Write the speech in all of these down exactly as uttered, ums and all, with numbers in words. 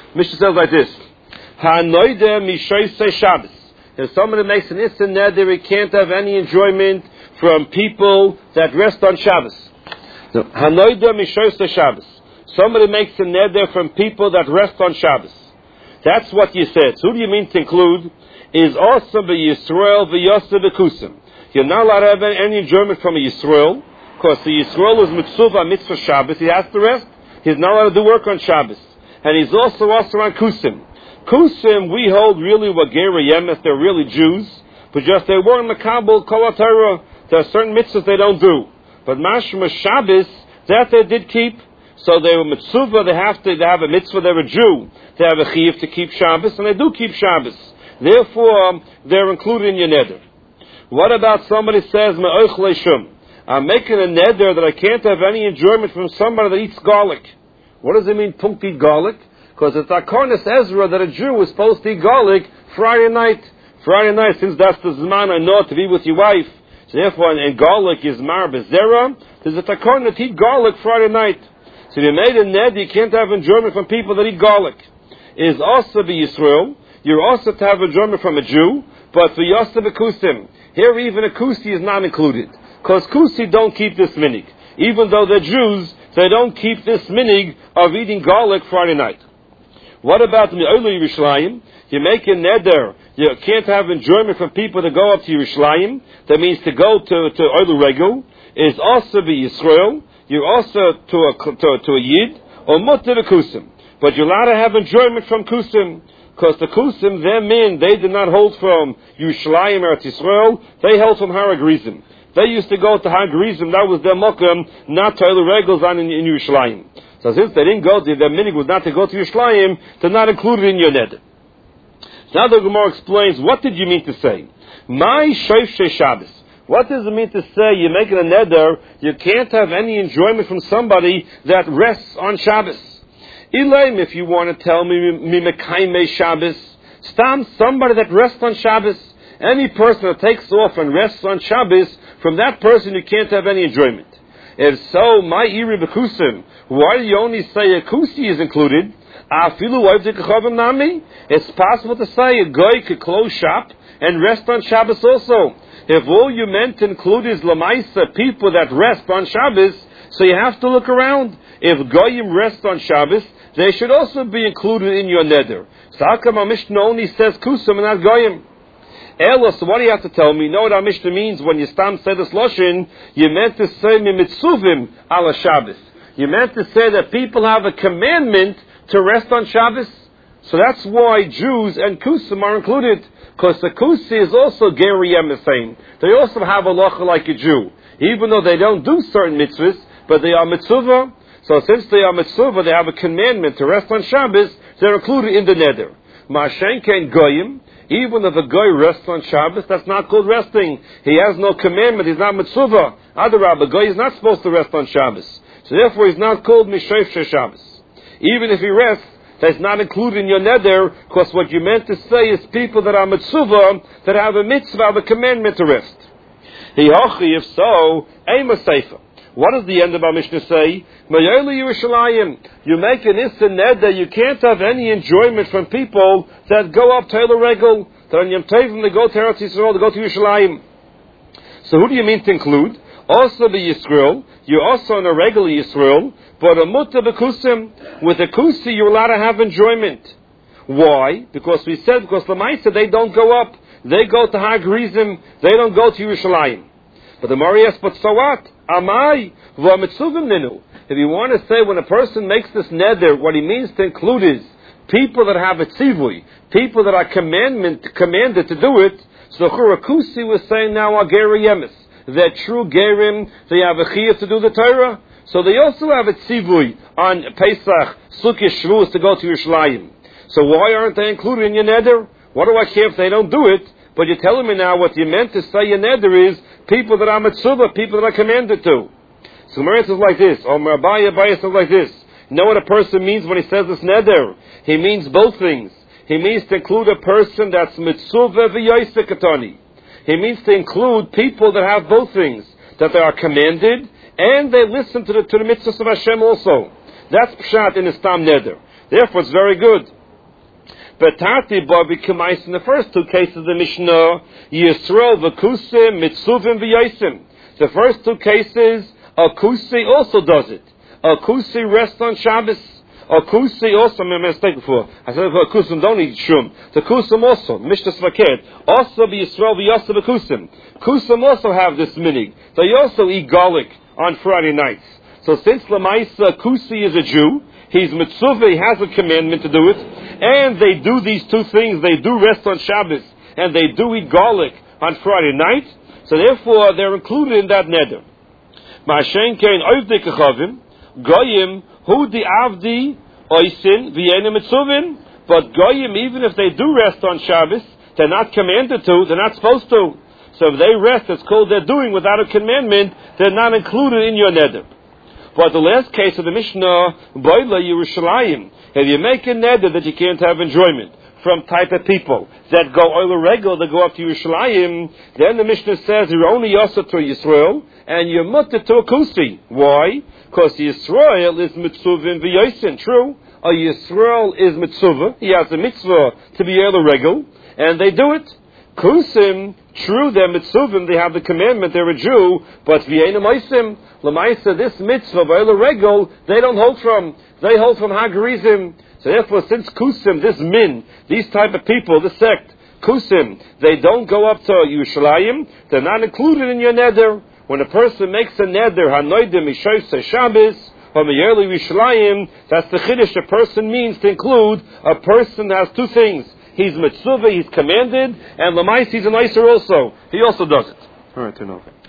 Mishnah says like this: Hanoida mishoisei Shabbos. If somebody makes an instant neder, he can't have any enjoyment from people that rest on Shabbos. So, Hanoida mishoisei Shabbos. Somebody makes a neder from people that rest on Shabbos. That's what you said. So who do you mean to include? Is also the Yisrael v'yoseh b'kusim. You're not allowed to have any enjoyment from a Yisrael, because the Yisrael is mitzvah mitzvah Shabbos. He has to rest. He's not allowed to do work on Shabbos. And he's also also on Kusim. Kusim, we hold really what Gera Yemes, they're really Jews, but just they weren't Makabel, Kol HaTorah. There are certain mitzvahs they don't do. But Mashma Shabbos, that they did keep. So they were mitzvah, they have to they have a mitzvah, they're a Jew. They have a chiyuv to keep Shabbos, and they do keep Shabbos. Therefore, um, they're included in your neder. What about somebody says, Me'oichlei shum? I'm making a neder that I can't have any enjoyment from somebody that eats garlic. What does it mean, punkt eat garlic? Because it's Akarnas Ezra that a Jew was supposed to eat garlic Friday night. Friday night, since that's the Zman I know to be with your wife. So therefore, and, and garlic is Mar Bezerah, there's a Takarna to eat garlic Friday night. So if you made a neder, you can't have enjoyment from people that eat garlic. It is also the Yisrael. You're also to have enjoyment from a Jew, but for Yosef Kusim, here even a Kusi is not included. Because Kusi don't keep this minig. Even though they're Jews, they don't keep this minig of eating garlic Friday night. What about the Me'olu Yerushalayim? You make a neder, you can't have enjoyment from people that go up to Yerushalayim. That means to go to, to Olu Regu. Is also the Yisrael. You're also to a, to, to a Yid, or Mutter the Kusim. But you're allowed to have enjoyment from Kusim. Because the Kusim, their men, they did not hold from Yerushalayim or Yisrael, they held from Har Gerizim. They used to go to Har Gerizim, that was their Mokum, not to the Regals on in, in Yerushalayim. So since they didn't go, their minig was not to go to Yerushalayim, they're not included in your neder. Now the Gemara explains, what did you mean to say? My Shoifshei Shabbos. What does it mean to say you're making a neder, you can't have any enjoyment from somebody that rests on Shabbos? Elaim, if you want to tell me, Mimekaimei Shabbos, Stam, somebody that rests on Shabbos, any person that takes off and rests on Shabbos, from that person you can't have any enjoyment. If so, my iri bekusim, why do you only say a kusi is included? It's possible to say a guy could close shop and rest on Shabbos also. If all you meant to include is lamaisa, people that rest on Shabbos, so you have to look around. If goyim rest on Shabbos, they should also be included in your neder. So how come our Mishnah only says kusum and not goyim? Elo, so what do you have to tell me? You know what our Mishnah means when you stam say this loshin? You meant to say mimitzuvim ala Shabbos. You meant to say that people have a commandment to rest on Shabbos. So that's why Jews and kusum are included. Because the kusi is also geriyem the same. They also have a locha like a Jew. Even though they don't do certain mitzvahs, but they are mitzvah. So since they are mitzvah, they have a commandment to rest on Shabbos, they're included in the neder. Ma'ashenkein goyim, even if a guy rests on Shabbos, that's not called resting. He has no commandment, he's not mitzvah. Adarab, a guy is not supposed to rest on Shabbos. So therefore he's not called Mishoif Shabbos. Even if he rests, that's not included in your neder, because what you meant to say is people that are mitzvah, that have a mitzvah, have a commandment to rest. If so, Ema Seifa. What does the end of our Mishnah say? You make an instant neder, you can't have any enjoyment from people that go up to El Regel, that on Yom Tovim they go to Eretz Yisrael, they go to Yerushalayim. So who do you mean to include? Also the Yisrael, you're also in a regular Yisrael, but a Mutta B'Kusim, with a Kusi you're allowed to have enjoyment. Why? Because we said, because the Maisa, they don't go up, they go to Har Gerizim, they don't go to Yerushalayim. But the Mari asks, but so what? Amai v'amitzuvim ninu. If you want to say when a person makes this neder, what he means to include is people that have a tzivui, people that are commandment commanded to do it. So the Churakusi was saying now are geri yemis. They're true gerim. They have a chiyuv to do the Torah. So they also have a tzivui on Pesach, Sukkot, Shavuos to go to Yerushalayim. So why aren't they included in your neder? What do I care if they don't do it? But you're telling me now what you meant to say your neder is people that are mitzvah, people that are commanded to. So Gemara says like this, or Abaya Abaya says like this. You know what a person means when he says this neder? He means both things. He means to include a person that's mitzvah v'yoyse katani. He means to include people that have both things, that they are commanded and they listen to the to the mitzvahs of Hashem also. That's pshat in the stam neder. Therefore, it's very good. Betati Barbie Kamais in the first two cases of the Mishnah, Yisrael v'kusim mitzuvim v'yosim. The first two cases, a kusi also does it. A kusi rests on Shabbos. A kusi also, I made a mistake before. I said for a kusim don't eat shum. The kusim also, Mishnah Svaket, also be Yisrael v'yosim v'kusim. Kusim also have this minig. They also eat garlic on Friday nights. So since Lamaisa Kusi is a Jew, he's mitzvah, he has a commandment to do it, and they do these two things, they do rest on Shabbos, and they do eat garlic on Friday night, so therefore they're included in that neder. Ma'ashen kein oivdei kechavim, goyim, hu di avdi, oisin, v'yenim mitzuvin, but goyim, even if they do rest on Shabbos, they're not commanded to, they're not supposed to. So if they rest, it's called they're doing without a commandment, they're not included in your neder. But the last case of the Mishnah, Boila Yerushalayim, if you make a neder that you can't have enjoyment from type of people that go oil regal, that go up to Yerushalayim, then the Mishnah says you're only yasa to Yisrael and you're mutter to a kusi. Why? Because Yisrael is mitzuvim v'yosin. True, a Yisrael is mitzvah. He has a mitzvah to be oil regal, and they do it. Kusim, true, they're mitzuvim, they have the commandment, they're a Jew, but v'yenim oisim, l'maisa, this mitzvah, v'oil regal, they don't hold from. They hold from Hagarizim. So therefore, since Kusim, this min, these type of people, this sect, Kusim, they don't go up to Yerushalayim, they're not included in your neder. When a person makes a neder, hanoidim mishoyse Shabbos, or meyerli Yerushalayim, that's the chiddush a person means to include. A person has two things. He's mitzvah, he's commanded, and lamais, he's a nicer also. He also does it. All right, turn over.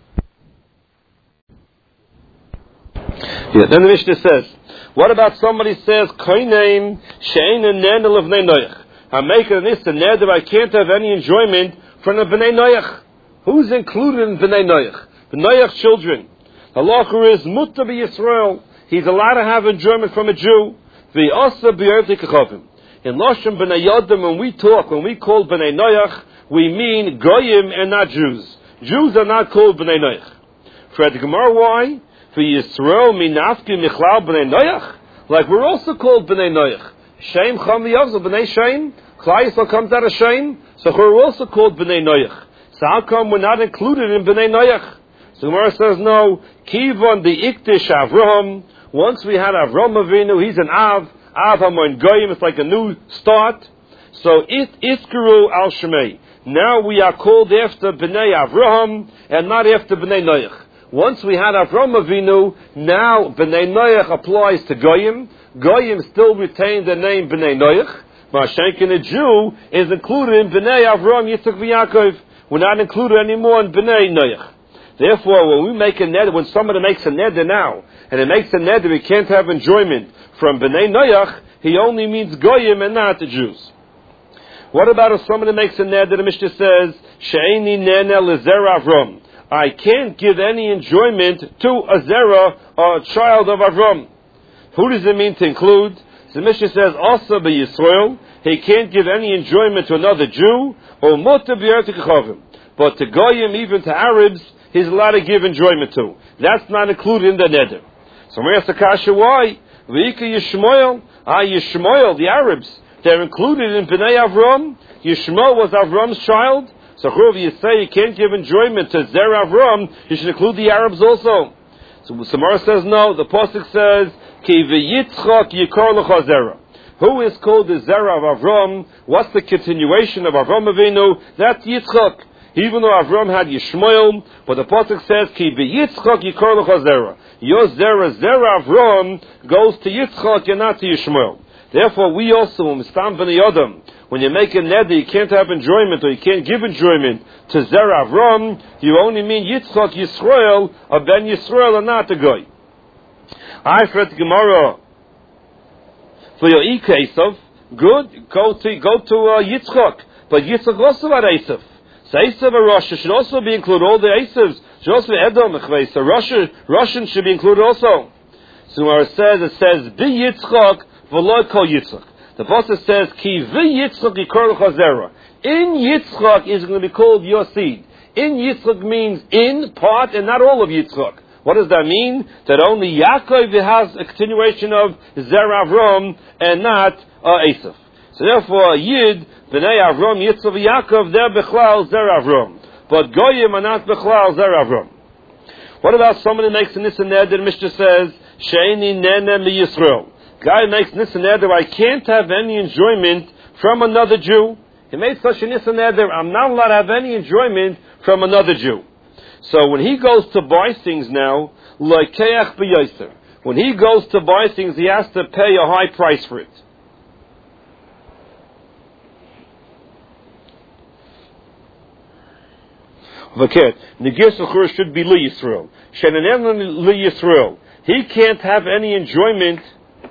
Yeah, then the Mishnah says, what about somebody says, Koineim she'ein nenel of bnei noach. I'm making this a neder, I can't have any enjoyment from the bnei noach. Who's included in bnei noach? Bnei noach children. The halacha is mutar b'Yisrael. He's allowed to have enjoyment from a Jew. V'asa b'yervei kechavim. In Lashon b'nei Yodam, when we talk, when we call bnei noach, we mean goyim and not Jews. Jews are not called bnei noach. For the Gemara, why? For Yisrael minafki michlal b'nei noach. Like we're also called b'nei noach. Shem cham v'yavzel b'nei Shem. Klal Yisrael comes out of Shem, so we're also called b'nei noach. So how come we're not included in b'nei noach? So Gemara says no. Kivon the iktish Avraham. Once we had Avraham Avinu, he's an Av. Av Hamon Goyim, it's like a new start. So it Iskuru al Shemei. Now we are called after Bnei Avraham and not after Bnei Noach. Once we had Avraham Avinu, now Bnei Noach applies to Goyim. Goyim still retain the name Bnei Noach. Mashenkin, a Jew, is included in Bnei Avraham, Yitzchak, v'Yaakov. We're not included anymore in Bnei Noach. Therefore, when we make a neder, when somebody makes a neder now, and it makes a neder, he can't have enjoyment from Bnei Noach, he only means Goyim and not the Jews. What about if somebody makes a neder, the Mishnah says, She'eni nene lezer Avram. I can't give any enjoyment to a zera, or a child of Avram. Who does it mean to include? The Mishnah says, also by Yisrael, he can't give any enjoyment to another Jew, or mutar b'yervei kechavim. But to Goyim, even to Arabs, he's allowed to give enjoyment to. That's not included in the neder. So we ask the kasha, why? V'ika Yishmael, ah, Yishmael, the Arabs, they're included in Bnei Avram. Yishmael was Avram's child. So whoever you say you can't give enjoyment to Zer Avram, you should include the Arabs also. So Samara says no. The pasuk says, Ki v'yitzchak yikor l'cha zera. Who is called the Zera of Avram? What's the continuation of Avram Avinu? That's Yitzchak. Even though Avram had Yishmael, but the pasuk says, Ki v'yitzchak yikor l'cha zera. Your Zera, Zera Avram, goes to Yitzchak and not to Yishmael. Therefore, we also, when we stand b'nei Adam, when you make a neder, you can't have enjoyment, or you can't give enjoyment to Zera Avram, you only mean Yitzchak, Yisrael, or Ben Yisrael, and not the guy. I read Gemara for your Ika Esav. Good, go to go to uh, Yitzchak, but Yitzchak also had Esav. So Esav and Russia should also be included. All the Esavs should also be Edom. So Russia, Russian should be included also. So where it says, it says Bi Yitzchak v'lo kol Yitzchak. The pasuk says Ki v'Yitzchak yikor l'cha zera. In Yitzchak is going to be called your seed. In Yitzchak means in part and not all of Yitzchak. What does that mean? That only Yaakov has a continuation of Zera Avram and not uh, Esav. So therefore, Yid, B'nai Avram, Yitzchak Yaakov, they're Bechlal, Zer Avram. But Goyim are not Bechlal, Zer Avram. What about somebody makes a Nisan Neder, the Mishnah says, Sheini Nene Mi Yisrael. Guy makes Nisan Neder, I can't have any enjoyment from another Jew. He made such a Nisan Neder, I'm not allowed to have any enjoyment from another Jew. So when he goes to buy things now, like Keach B'Yoser, when he goes to buy things, he has to pay a high price for it. Okay, Negir Sechur should be Li Yisrael. Shenanem Li Yisrael. He can't have any enjoyment.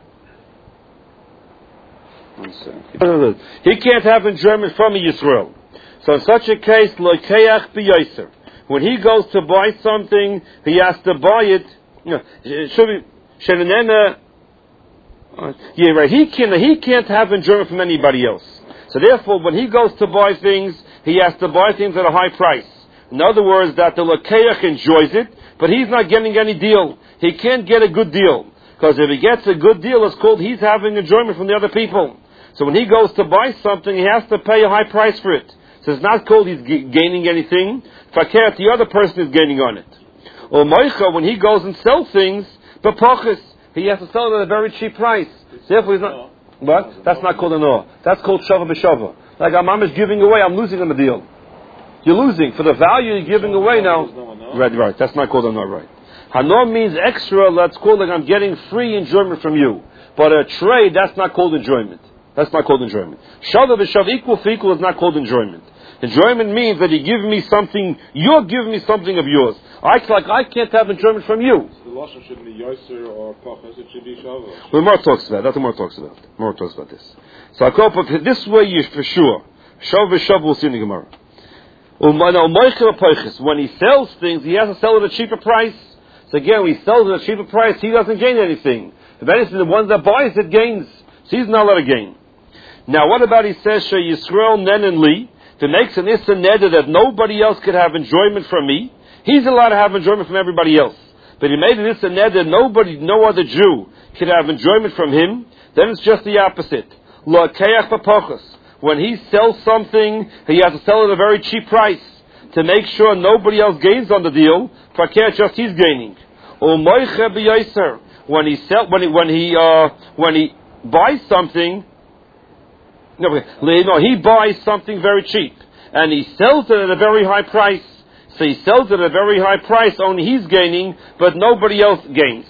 He can't have enjoyment from a Yisrael. So in such a case, Lokeach B'Yoser. When he goes to buy something, he has to buy it. You know, it should be Shenanem. Uh, yeah, right. He can. He can't have enjoyment from anybody else. So therefore, when he goes to buy things, he has to buy things at a high price. In other words, that the Lakeach enjoys it, but he's not getting any deal. He can't get a good deal. Because if he gets a good deal, it's called he's having enjoyment from the other people. So when he goes to buy something, he has to pay a high price for it. So it's not called he's g- gaining anything. Fakir, the other person is gaining on it. Or Moicha, when he goes and sells things, B'Pachis, he has to sell it at a very cheap price. Therefore he's not... What? That's not called an or. That's called Shava B'Shava. Like I'm is giving away, I'm losing on the deal. You're losing. For the value you're giving away now. Right, right. That's not called a no, right. Hanor means extra, that's called like I'm getting free enjoyment from you. But a trade, that's not called enjoyment. That's not called enjoyment. Shava v'shav, equal for equal, is not called enjoyment. Enjoyment means that you give me something, you're giving me something of yours. I, like, I can't have enjoyment from you. So the Lashon shouldn't be Yoser or Pachas, it should be Shava. Well, more talks about that. That's what more talks about. More talks about this. So I call for this way, you for sure. Shav v'shav, we'll see in the Gemara. When he sells things, he has to sell it at a cheaper price. So again, when he sells it at a cheaper price, he doesn't gain anything. If anything, the one that buys it gains. So he's not allowed to gain. Now, what about he says, She Yisrael Nen and Li, that makes an Issa Neder that nobody else could have enjoyment from me. He's allowed to have enjoyment from everybody else. But he made an Issa Neder, nobody, no other Jew could have enjoyment from him. Then it's just the opposite. Lo Keach B'Pachas. When he sells something, he has to sell it at a very cheap price to make sure nobody else gains on the deal. Fakir, just he's gaining. When he sell, when he when he uh, when he buys something, no, no, he buys something very cheap and he sells it at a very high price. So he sells it at a very high price. Only he's gaining, but nobody else gains.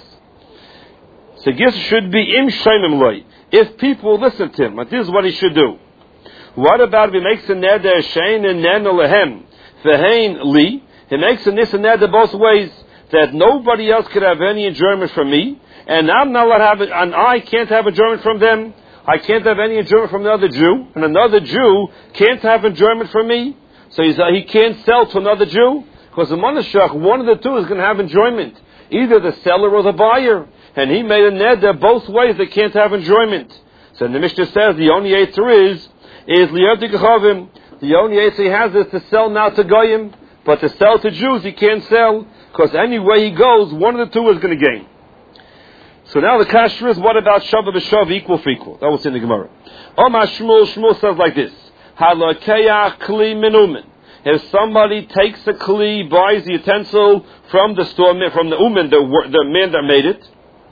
So this should be im shaimim loy. If people listen to him, but this is what he should do. What about if he makes a neder shein and nen lehem vehein li? He makes a nis and neder both ways that nobody else could have any enjoyment from me, and I'm not allowed to have it, and I can't have enjoyment from them. I can't have any enjoyment from another Jew, and another Jew can't have enjoyment from me. So he's, uh, he can't sell to another Jew because the monashach, one of the two is going to have enjoyment, either the seller or the buyer. And he made a neder both ways they can't have enjoyment. So the Mishnah says the only answer is is liyavdi gechavim. The only answer he has is to sell now to goyim, but to sell to Jews he can't sell because any way he goes, one of the two is going to gain. So now the kasher is, what about shava b'shav, equal for equal? That was in the Gemara. Omar Shmuel, Shmuel says like this: Halakeach kli minumin. If somebody takes a kli, buys the utensil from the store, from the umen, the, the man that made it,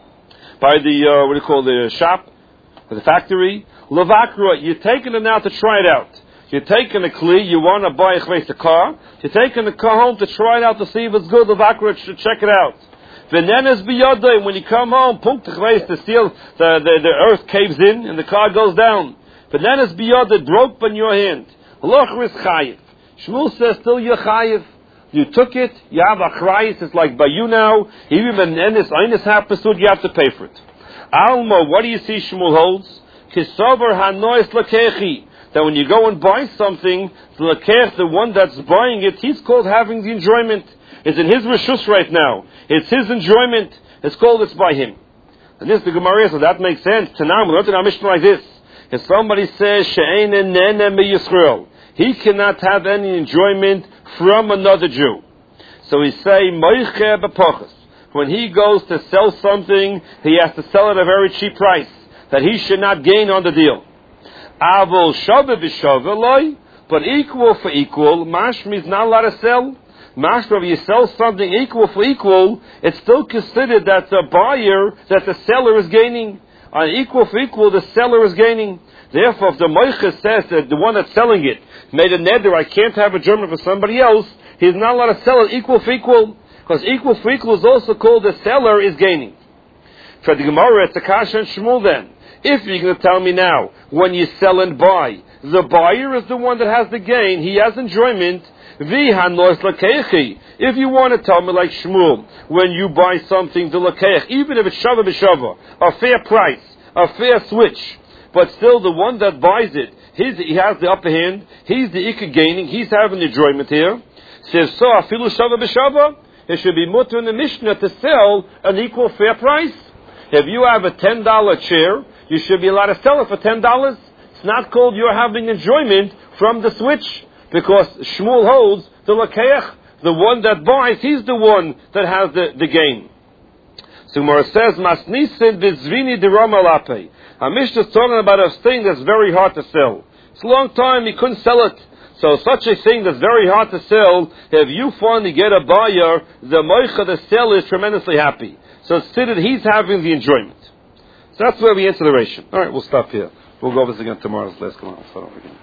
by the uh, what do you call the shop, or the factory, lavakra, you're taking it now to try it out. You're taking a kli, you want to buy a car. You're taking the car home to try it out to see if it's good. Lavakra, to check it out. V'nenes biyodei, when you come home, punk the the steel, the, the the earth caves in and the car goes down. V'nenes biyodei, broke in your hand. Loch is chayiv. Shmuel says still you're chayiv. You took it, you have a chrayis, it's like by you now. Even when enes eines hapesud, you have to pay for it. Alma, what do you see Shmuel holds? Kisover hanois lakechi. That when you go and buy something, the lakech, the one that's buying it, he's called having the enjoyment. It's in his reshus right now. It's his enjoyment. It's called it's by him. And this is the Gemara, so that makes sense. Tanam, we learned in our Mishnah like this. If somebody says, She'ein nene me Yisrael, he cannot have any enjoyment from another Jew. So we say, Moiche b'pochas. When he goes to sell something, he has to sell it at a very cheap price, that he should not gain on the deal. Avol shava b'shava loy, but equal for equal, mashma is not allowed to sell. Mashma, if you sell something equal for equal, it's still considered that the buyer, that the seller is gaining. On equal for equal, the seller is gaining. Therefore, if the moicha says that the one that's selling it made a neder, I can't have a German for somebody else, he's not allowed to sell it equal for equal, because equal for equal is also called the seller is gaining. For the Gemara, it's a kasha and Shmuel then. If you're going to tell me now, when you sell and buy, the buyer is the one that has the gain, he has enjoyment. If you want to tell me like Shmuel, when you buy something, the lakeich, even if it's shava b'shava, a fair price, a fair switch, but still the one that buys it, his, he has the upper hand, he's the ikka gaining, he's having the enjoyment here. Says so, afilu shava b'shava, it should be mutter in the Mishnah to sell an equal fair price. If you have a ten dollar chair, you should be allowed to sell it for ten dollars. It's not called you're having enjoyment from the switch, because Shmuel holds the lakeich, the one that buys, he's the one that has the, the gain. So Gemara says, Masnisin bizvini dirama lape. Our Mishnah is talking about a thing that's very hard to sell. It's a long time, he couldn't sell it. So such a thing that's very hard to sell, if you finally get a buyer, the moicha, the seller, is tremendously happy. So it's considered he's having the enjoyment. So that's where we answer the ration. All right, we'll stop here. We'll go over this again tomorrow. Let's come on, we'll start over again.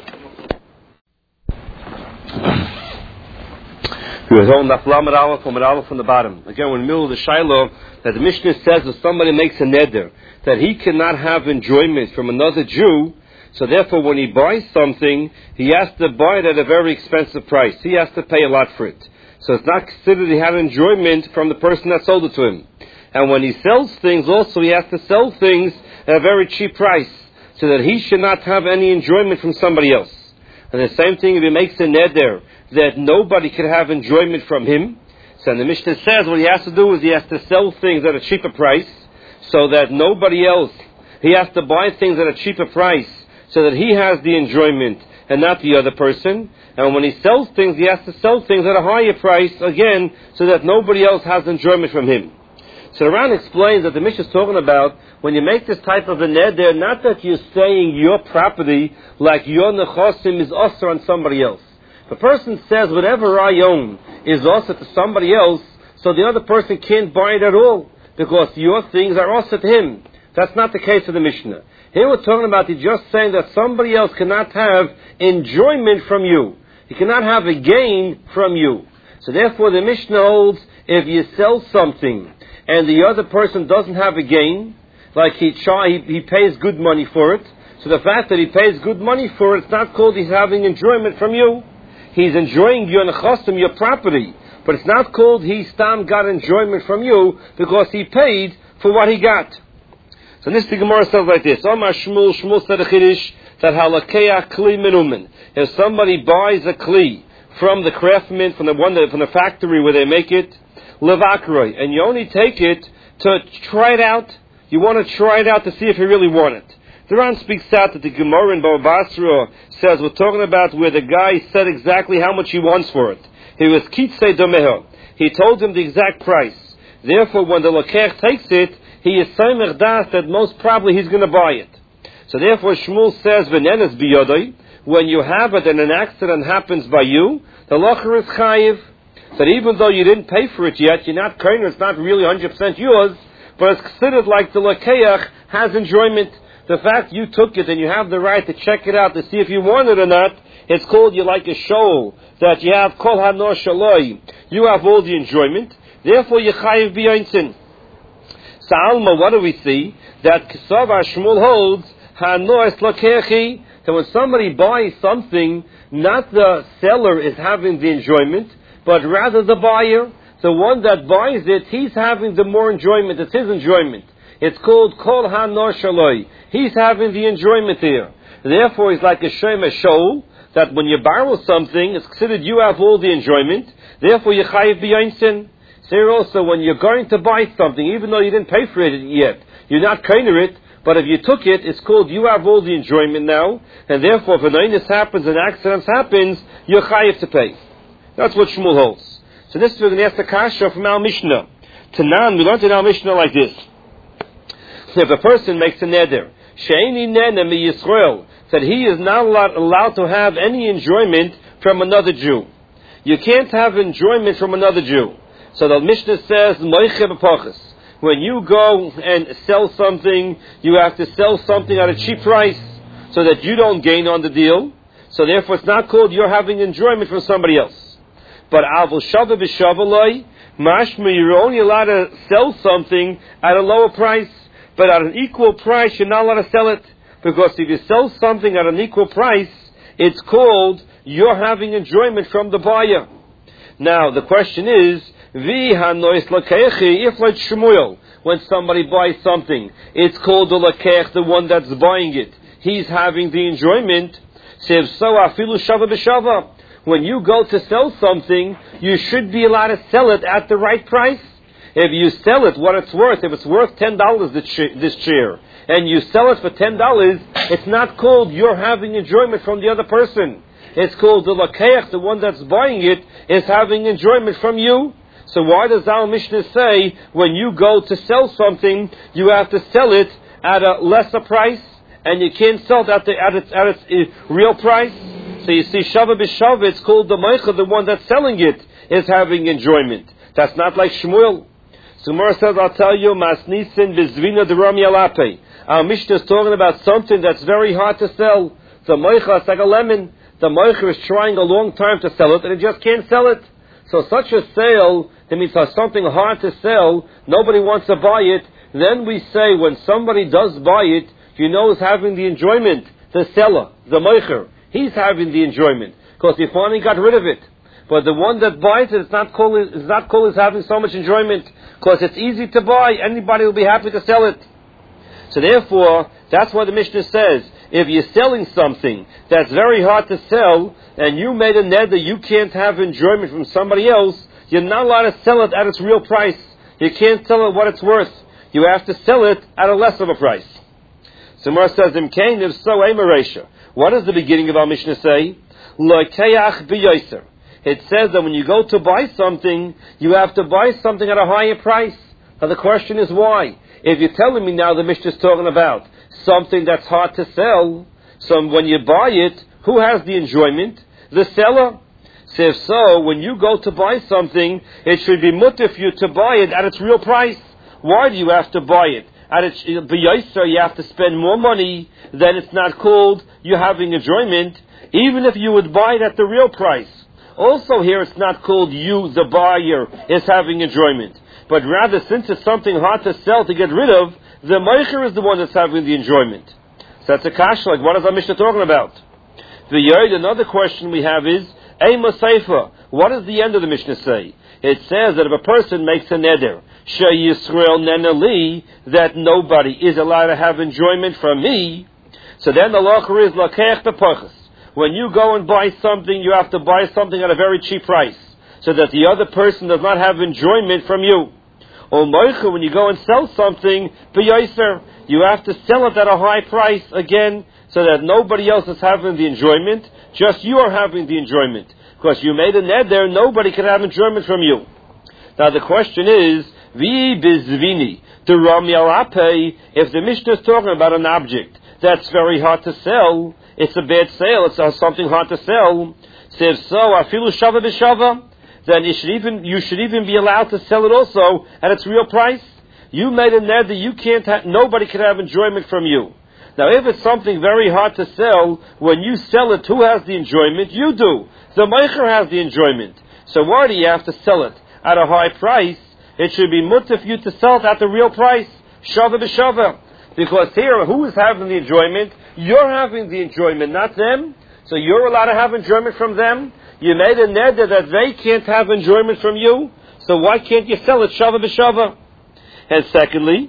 We were holding that Lamed Aleph from Aleph from the bottom. Again, we're in the middle of the Shiloh, that the Mishnah says if somebody makes a neder, that he cannot have enjoyment from another Jew, so therefore when he buys something, he has to buy it at a very expensive price. He has to pay a lot for it. So it's not considered he had enjoyment from the person that sold it to him. And when he sells things also, he has to sell things at a very cheap price, so that he should not have any enjoyment from somebody else. And the same thing if he makes a neder, that nobody can have enjoyment from him. So the Mishnah says what he has to do is he has to sell things at a cheaper price, so that nobody else, he has to buy things at a cheaper price, so that he has the enjoyment and not the other person. And when he sells things, he has to sell things at a higher price, again, so that nobody else has enjoyment from him. So the Ran explains that the Mishnah is talking about when you make this type of a neder, not that you're saying your property, like your nechosim is usher on somebody else. The person says, whatever I own is usher to somebody else, so the other person can't buy it at all, because your things are usher to him. That's not the case of the Mishnah. Here we're talking about he's just saying that somebody else cannot have enjoyment from you. He cannot have a gain from you. So therefore the Mishnah holds, if you sell something and the other person doesn't have a gain, like he, he he pays good money for it, so the fact that he pays good money for it, it's not called he's having enjoyment from you. He's enjoying your nechosim, your property, but it's not called he stam got enjoyment from you because he paid for what he got. So this the Gemara says like this: Omar Shmuel, Shmuel said a chiddush that halakeach kli minumen. If somebody buys a kli from the craftsman, from the one that, from the factory where they make it, levakroi, and you only take it to try it out. You want to try it out to see if you really want it. The Ran speaks out that the Gemara in Baba Basra says we're talking about where the guy said exactly how much he wants for it. He was kitzei domeho. He told him the exact price. Therefore, when the lokech takes it, he is saimech das that most probably he's going to buy it. So therefore, Shmuel says v'nenes biyodai. When you have it and an accident happens by you, the locher is chayiv. That even though you didn't pay for it yet, you're not kohen, it's not really one hundred percent yours, but it's considered like the lakeach has enjoyment. The fact you took it and you have the right to check it out to see if you want it or not, it's called you like a shoal, that you have kol hanor shaloi. You have all the enjoyment. Therefore, you chayiv b'yonsin. So Alma, what do we see? That Kisav Shmuel holds hanor es lakechi. that when somebody buys something, not the seller is having the enjoyment, but rather the buyer. The one that buys it, he's having the more enjoyment. It's his enjoyment. It's called Kol HaNor Shaloi. He's having the enjoyment here. Therefore, it's like a Shem Shol, that when you borrow something, it's considered you have all the enjoyment. Therefore, you chayiv b'yonsin. So also, when you're going to buy something, even though you didn't pay for it yet, you're not koiner it, but if you took it, it's called you have all the enjoyment now, and therefore, if an illness happens, an accident happens, you're chayiv to pay. That's what Shmuel holds. So this is an Esther Kasha from our Mishnah. Tanan, we learned in our Mishnah like this. If a person makes a neder, she'eni nene mi Yisrael, that he is not allowed, allowed to have any enjoyment from another Jew. You can't have enjoyment from another Jew. So the Mishnah says, Moiche b'pachas. When you go and sell something, you have to sell something at a cheap price so that you don't gain on the deal. So therefore it's not called you're having enjoyment from somebody else. But avol shava b'shavaloi, mashma, you're only allowed to sell something at a lower price, but at an equal price you're not allowed to sell it. Because if you sell something at an equal price, it's called you're having enjoyment from the buyer. Now the question is, if like Shmuel, when somebody buys something, it's called the lakech, the one that's buying it. He's having the enjoyment. When you go to sell something, you should be allowed to sell it at the right price. If you sell it what it's worth, if it's worth ten dollars this chair, and you sell it for ten dollars, it's not called you're having enjoyment from the other person. It's called the lakeach, the one that's buying it, is having enjoyment from you. So why does our Mishnah say when you go to sell something, you have to sell it at a lesser price, and you can't sell it at, the, at, its, at its uh, real price? So you see, Shava b'Shava, it's called the Meicha, the one that's selling it, is having enjoyment. That's not like Shmuel. So Gemara says, I'll tell you, Masnisin b'Zvina d'Ram Yalape. Our Mishnah is talking about something that's very hard to sell. The Meicha is like a lemon. The Meicha is trying a long time to sell it, and it just can't sell it. So such a sale, that means for something hard to sell, nobody wants to buy it. Then we say, when somebody does buy it, you know he's having the enjoyment. The seller, the Meicher, he's having the enjoyment, because he finally got rid of it. But the one that buys it, it's not called, it's not called as having so much enjoyment, because it's easy to buy. Anybody will be happy to sell it. So therefore, that's why the Mishnah says, if you're selling something that's very hard to sell, and you made a neder, you can't have enjoyment from somebody else, you're not allowed to sell it at its real price. You can't sell it what it's worth. You have to sell it at a less of a price. So Mar says, Im Kain, if so, Eimaresha. What does the beginning of our Mishnah say? Lokeach b'yoser. It says that when you go to buy something, you have to buy something at a higher price. Now the question is why? If you're telling me now the Mishnah is talking about something that's hard to sell, so when you buy it, who has the enjoyment? The seller. So if so, when you go to buy something, it should be mutter for you to buy it at its real price. Why do you have to buy it? At its b'yoser, you have to spend more money, then it's not called you having enjoyment, even if you would buy it at the real price. Also here it's not called you, the buyer, is having enjoyment. But rather, since it's something hard to sell, to get rid of, the meicher is the one that's having the enjoyment. So that's a kasha, like what is our Mishnah talking about? The Yod, another question we have is, Eima Seifa, what does the end of the Mishnah say? It says that if a person makes a neder, She Yisrael Nenali, that nobody is allowed to have enjoyment from me, so then the locher is Lakeach B'Pachas. When you go and buy something, you have to buy something at a very cheap price, so that the other person does not have enjoyment from you. Or Moicha, when you go and sell something, B'Yoser, you have to sell it at a high price again, so that nobody else is having the enjoyment, just you are having the enjoyment. Because you made a neder, nobody can have enjoyment from you. Now the question is, Vi bizvini, to Ram Yalape, if the Mishnah is talking about an object that's very hard to sell, it's a bad sale, it's something hard to sell, so if so, afilu shava b'shava, then you should even, you should even be allowed to sell it also at its real price. You made a neder, you can't have, nobody can have enjoyment from you. Now if it's something very hard to sell, when you sell it, who has the enjoyment? You do. The meicher has the enjoyment. So why do you have to sell it at a high price? It should be mutter for you to sell it at the real price. Shava b'shava. Because here, who is having the enjoyment? You're having the enjoyment, not them. So you're allowed to have enjoyment from them. You made a neder that they can't have enjoyment from you. So why can't you sell it shava b'shava? And secondly,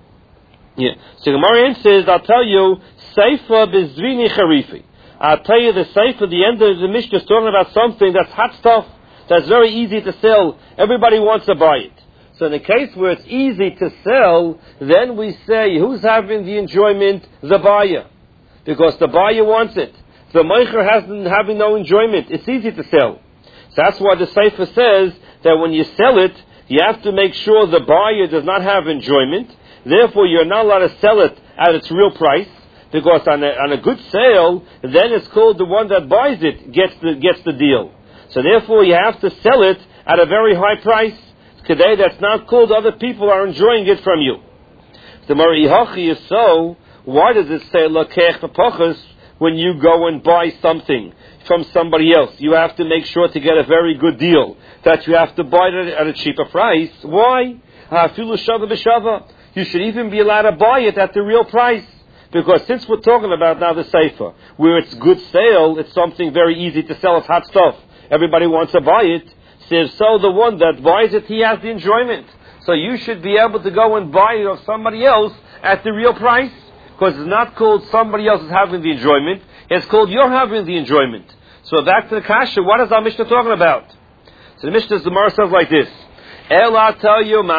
yeah. So Gemara says, I'll tell you, Seifa b'zvini charifi. I'll tell you the Seifa, the end of the Mishnah is talking about something that's hot stuff, that's very easy to sell. Everybody wants to buy it. So in the case where it's easy to sell, then we say, who's having the enjoyment? The buyer. Because the buyer wants it. The meicher hasn't having no enjoyment. It's easy to sell. So that's why the Seifa says that when you sell it, you have to make sure the buyer does not have enjoyment. Therefore, you're not allowed to sell it at its real price. Because on a, on a good sale, then it's called the one that buys it gets the gets the deal. So therefore, you have to sell it at a very high price. Today, that's not called other people are enjoying it from you. The Marihachi is so. Why does it say lakech b'pachas when you go and buy something from somebody else? You have to make sure to get a very good deal, that you have to buy it at a cheaper price. Why? Hafilu shava b'shava. You should even be allowed to buy it at the real price. Because since we're talking about now the Sefer, where it's good sale, it's something very easy to sell. It's hot stuff. Everybody wants to buy it. So if so, the one that buys it, he has the enjoyment. So you should be able to go and buy it of somebody else at the real price. Because it's not called somebody else is having the enjoyment. It's called you're having the enjoyment. So back to the Kasha, what is our Mishnah talking about? So the Mishnah, the Gemara says like this. Ela tell you,